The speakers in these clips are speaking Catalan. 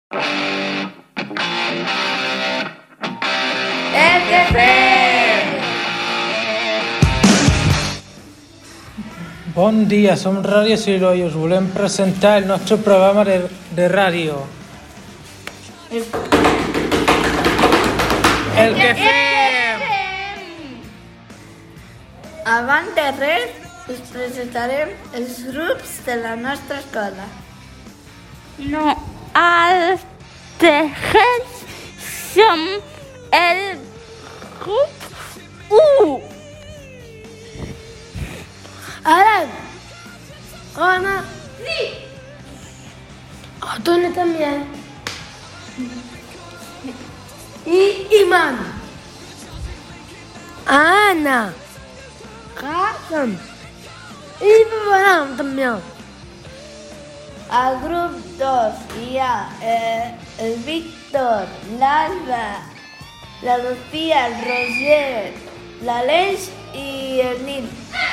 El cafè! Bon dia, som Ràdio Silo i us volem presentar el nostre programa de ràdio. El que fem! Abans de res, us presentarem els grups de la nostra escola. Nosaltres som el grup 1. Alan, Ana, Antonio también, y Iman, Ana, Hassan y Abraham también. Al grup 2 hi ha el Víctor, l'Alba, la Lucía, el Roger, l'Aleix i el Nil.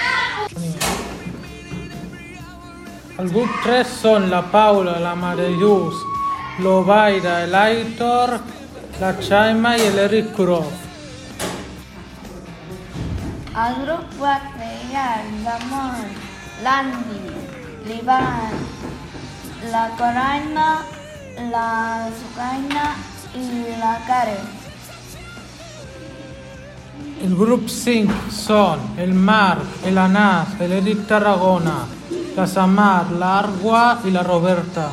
El grup 3 són la Paula, la Marellus, l'Ovaira, l'Aitor, la Xaima i l'Eric Croft. Al grup 4 hi ha el Ramon, l'Andy, l'Ivan, la Coraina, la Sucaina i la Karen. El grup 5 són el Marc, l'Anàs, l'Eric Tarragona, la Samar, l'Argua i la Roberta.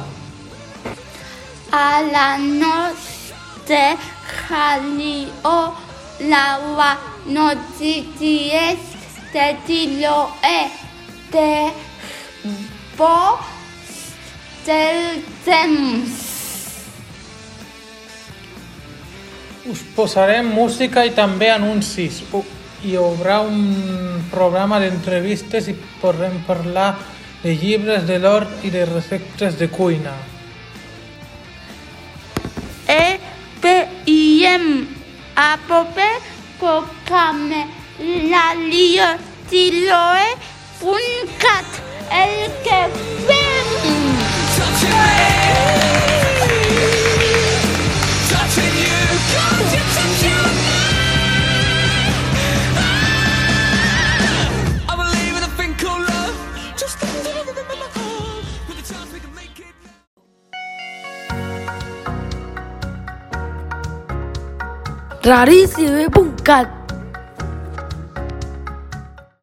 A la nostra ràdio la notícies de Tiloe de por del temps. Us posarem música i també anuncis. Hi haurà un programa d'entrevistes i podrem parlar de llibres de l'hort i de receptes de cuina. Veiem a proper programa radiosiloe.cat. El que fem! Radiosiloe.cat